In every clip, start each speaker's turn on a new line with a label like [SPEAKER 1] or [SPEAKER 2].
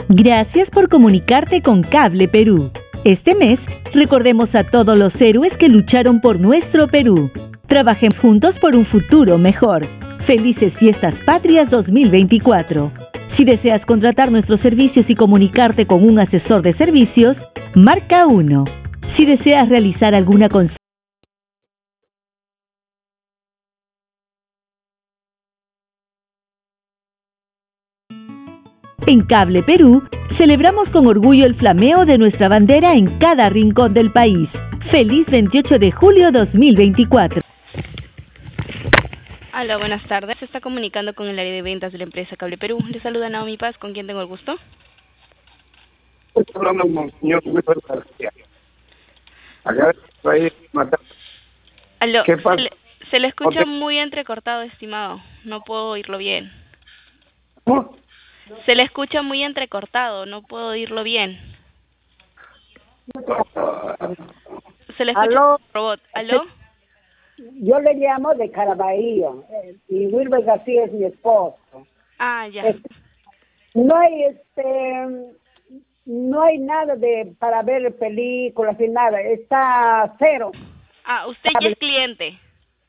[SPEAKER 1] Gracias por comunicarte con Cable Perú. Este mes, recordemos a todos los héroes que lucharon por nuestro Perú. Trabajemos juntos por un futuro mejor. Felices Fiestas Patrias 2024. Si deseas contratar nuestros servicios y comunicarte con un asesor de servicios, marca 1. Si deseas realizar alguna consulta, en Cable Perú, celebramos con orgullo el flameo de nuestra bandera en cada rincón del país. Feliz 28 de julio 2024.
[SPEAKER 2] Hola, buenas tardes. Se está comunicando con el área de ventas de la empresa Cable Perú. Le saluda Naomi Paz, ¿con quién tengo el gusto?
[SPEAKER 3] Estoy hablando con el señor Wilber García. Acá estoy matando.
[SPEAKER 2] Aló,
[SPEAKER 3] ¿Qué pasa?
[SPEAKER 2] se le escucha muy entrecortado, estimado. No puedo oírlo bien.
[SPEAKER 3] ¿Cómo?
[SPEAKER 2] Se le escucha muy entrecortado, no puedo oírlo bien. Se le escucha
[SPEAKER 4] ¿Aló?
[SPEAKER 2] robot. ¿Aló?
[SPEAKER 4] Yo le llamo de Caraballo y Wilber García es mi esposo.
[SPEAKER 2] Ah, ya.
[SPEAKER 4] No hay no hay nada para ver películas y nada, está cero.
[SPEAKER 2] Ah, usted ya es cliente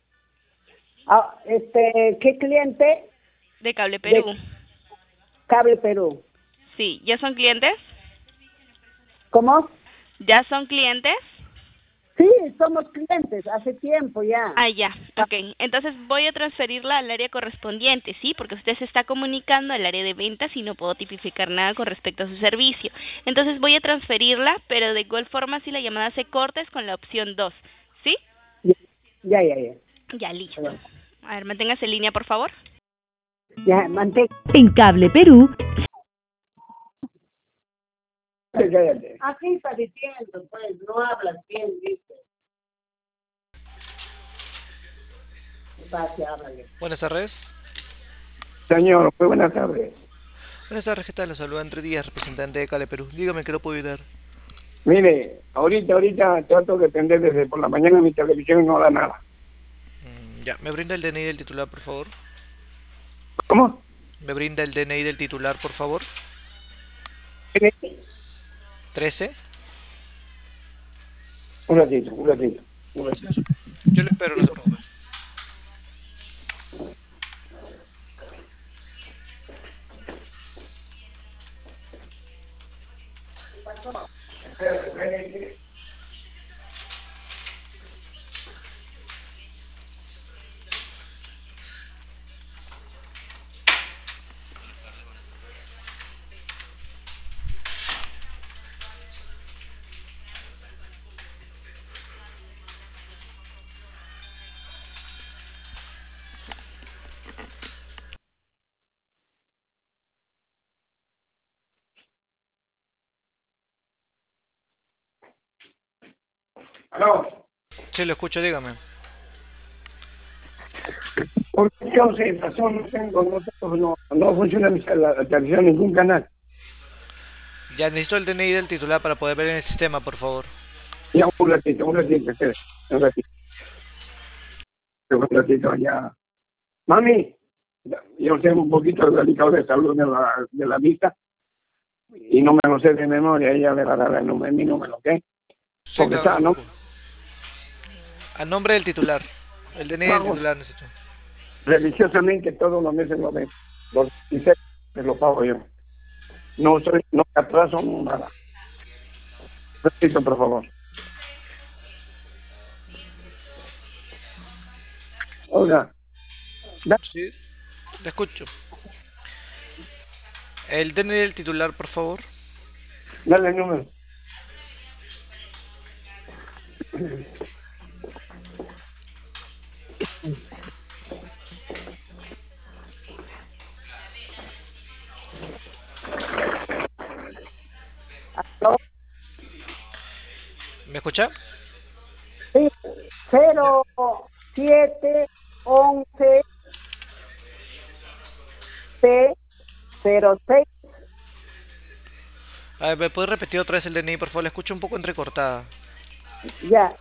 [SPEAKER 4] ¿Qué cliente?
[SPEAKER 2] de Cable Perú.
[SPEAKER 4] Cable Perú.
[SPEAKER 2] Sí, ¿ya son clientes?
[SPEAKER 4] ¿Cómo?
[SPEAKER 2] ¿Ya son clientes?
[SPEAKER 4] Sí, somos clientes, hace tiempo ya.
[SPEAKER 2] Ah, ya, ok. Entonces voy a transferirla al área correspondiente, ¿sí? Porque usted se está comunicando al área de ventas y no puedo tipificar nada con respecto a su servicio. Entonces voy a transferirla, pero de igual forma si la llamada se corta es con la opción 2, ¿sí?
[SPEAKER 4] Ya.
[SPEAKER 2] Ya, listo. A ver, manténgase en línea, por favor.
[SPEAKER 4] Ya, mantén.
[SPEAKER 1] en Cable Perú,
[SPEAKER 4] Cállate. Así está diciendo, pues, no hablas bien, dice. Háblale.
[SPEAKER 5] Buenas tardes.
[SPEAKER 3] Señor, muy buenas tardes.
[SPEAKER 5] Buenas tardes, ¿qué tal? Los saluda Entre Díaz, representante de Cale Perú. Dígame que lo puedo ayudar.
[SPEAKER 3] Mire, ahorita trato de atender desde por la mañana mi televisión y no da nada.
[SPEAKER 5] Ya, ¿me brinda el DNI del titular, por favor?
[SPEAKER 3] ¿Cómo?
[SPEAKER 5] ¿Me brinda el DNI del titular, por favor? 13.
[SPEAKER 3] Un ratito.
[SPEAKER 5] Yo lo espero, no se preocupe.
[SPEAKER 3] ¿Aló?
[SPEAKER 5] Sí, lo escucho, dígame.
[SPEAKER 3] ¿Por qué razón no funciona la televisión en ningún canal?
[SPEAKER 5] Ya, necesito el DNI del titular para poder ver en el sistema, por favor.
[SPEAKER 3] Ya, espere, un ratito, ya. Mami, yo tengo un poquito delicado de salud de la vista y no me lo sé de memoria, ella le va a dar mi número, ¿ok?
[SPEAKER 5] Sí,
[SPEAKER 3] Porque
[SPEAKER 5] claro, no
[SPEAKER 3] está,
[SPEAKER 5] se
[SPEAKER 3] ¿no?
[SPEAKER 5] preocupe. A nombre del titular. El DNI del
[SPEAKER 3] Pago
[SPEAKER 5] titular necesito.
[SPEAKER 3] religiosamente todos los meses lo ven. Los 16 me lo pago yo. No me atraso nada. Repito, por favor. Oiga,
[SPEAKER 5] Sí, le escucho. El DNI del titular, por favor.
[SPEAKER 3] dale el número.
[SPEAKER 5] ¿Me escucha?
[SPEAKER 4] Sí,
[SPEAKER 5] Ya.
[SPEAKER 4] 0711 P06.
[SPEAKER 5] A ver, ¿me puede repetir otra vez el DNI, por favor? Le escucho un poco entrecortada.
[SPEAKER 4] Ya,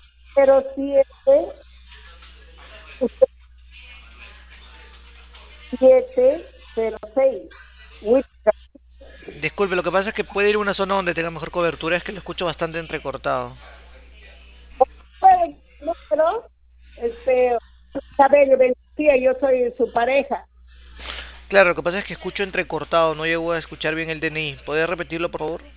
[SPEAKER 4] 07 706.
[SPEAKER 5] Disculpe, lo que pasa es que puede ir a una zona donde tenga mejor cobertura, es que lo escucho bastante entrecortado.
[SPEAKER 4] ¿Puede número? Cabello Vencía, yo soy su pareja.
[SPEAKER 5] Claro, lo que pasa es que escucho entrecortado, no llego a escuchar bien el DNI. ¿Podría repetirlo, por favor?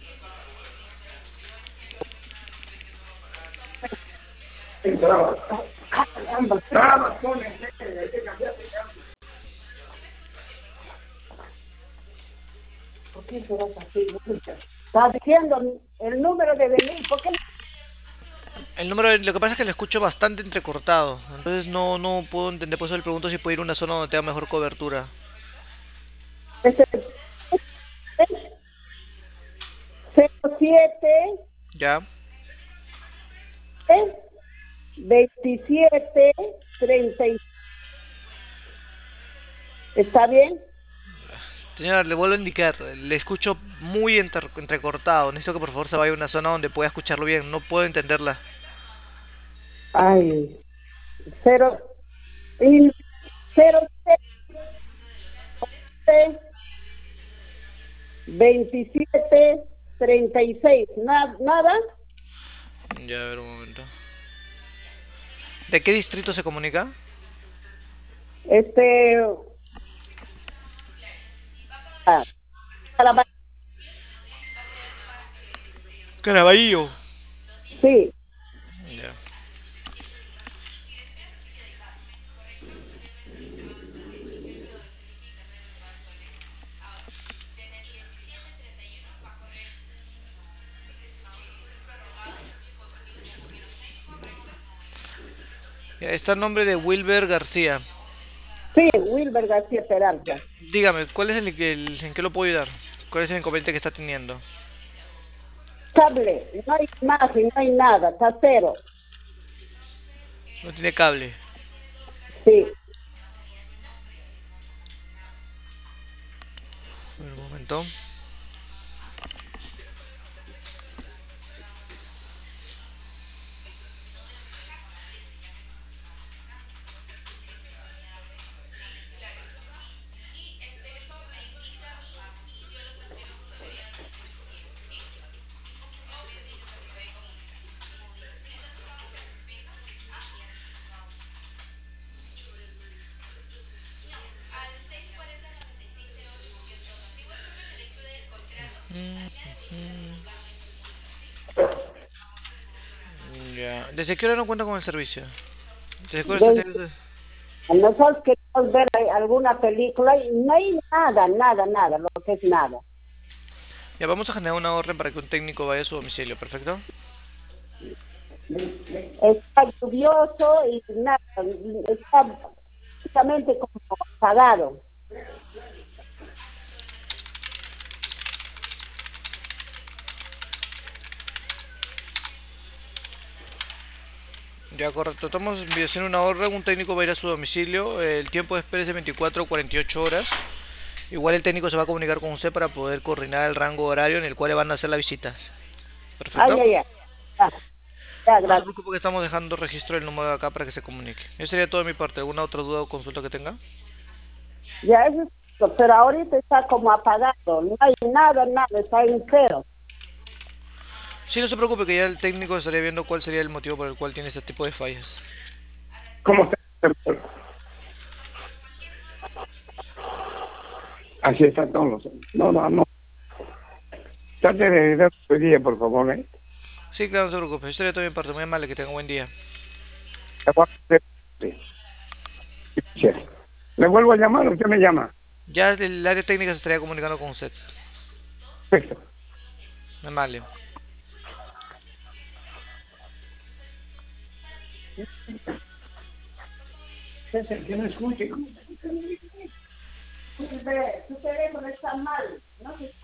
[SPEAKER 3] Caramba, trabas, pone, hay que cambiarse.
[SPEAKER 4] ¿Por qué serás así? Está diciendo el número de venir. ¿Por qué no?
[SPEAKER 5] El número, lo que pasa es que lo escucho bastante entrecortado, entonces no puedo entender, por eso le pregunto si puede ir a una zona donde tenga mejor cobertura.
[SPEAKER 4] Este, 07
[SPEAKER 5] ¿Ya?
[SPEAKER 4] 27 30. ¿Está bien?
[SPEAKER 5] Señora, le vuelvo a indicar, le escucho muy entrecortado, necesito que por favor se vaya a una zona donde pueda escucharlo bien, no puedo entenderla.
[SPEAKER 4] Ay, 0 y 27 36. Nada.
[SPEAKER 5] Ya, a ver un momento. ¿De qué distrito se comunica?
[SPEAKER 4] Este, ah, Caraba-
[SPEAKER 5] Caraballo.
[SPEAKER 4] sí,
[SPEAKER 5] Ya. Ya, está el nombre de Wilber García.
[SPEAKER 4] sí, Wilber García
[SPEAKER 5] Ya,
[SPEAKER 4] Peralta.
[SPEAKER 5] dígame, ¿cuál es en qué lo puedo ayudar? ¿Cuál es el inconveniente que está teniendo?
[SPEAKER 4] Cable, no hay imagen, no hay nada, está cero.
[SPEAKER 5] No tiene cable.
[SPEAKER 4] Sí,
[SPEAKER 5] A ver, un momento. Ya. ¿Desde qué hora no cuenta con el servicio? ¿Desde qué hora está
[SPEAKER 4] de-
[SPEAKER 5] haciendo?
[SPEAKER 4] nosotros queremos ver alguna película y no hay nada, nada, nada, lo que es nada.
[SPEAKER 5] Ya, vamos a generar una orden para que un técnico vaya a su domicilio, ¿perfecto?
[SPEAKER 4] Está lluvioso y nada, está prácticamente como apagado.
[SPEAKER 5] Ya, correcto. Estamos haciendo una orden, un técnico va a ir a su domicilio, el tiempo de espera es de 24 o 48 horas. Igual el técnico se va a comunicar con usted para poder coordinar el rango horario en el cual le van a hacer las visitas.
[SPEAKER 4] Ay,
[SPEAKER 5] ¿Perfecto?
[SPEAKER 4] ay, ay. Ya, ya,
[SPEAKER 5] No se
[SPEAKER 4] gracias.
[SPEAKER 5] preocupe que estamos dejando registro del número de acá para que se comunique. Eso sería todo de mi parte. ¿Alguna otra duda o consulta que tenga?
[SPEAKER 4] Ya eso es todo, pero ahorita está como apagado, no hay nada, nada, está en cero.
[SPEAKER 5] Sí, no se preocupe que ya el técnico estaría viendo cuál sería el motivo por el cual tiene este tipo de fallas.
[SPEAKER 3] ¿Cómo está? Así están todos los... No, no, no. Trate de dar tu día, por favor, ¿eh?
[SPEAKER 5] Sí, claro, no se preocupe. Eso sería todo de mi parte. Muy amable, que tenga un buen día.
[SPEAKER 3] Sí. ¿Le vuelvo a llamar o usted me llama?
[SPEAKER 5] Ya el área técnica se estaría comunicando con usted.
[SPEAKER 3] Perfecto.
[SPEAKER 5] Muy amable.
[SPEAKER 3] César, que no escuche.
[SPEAKER 4] Tu teléfono está mal, no se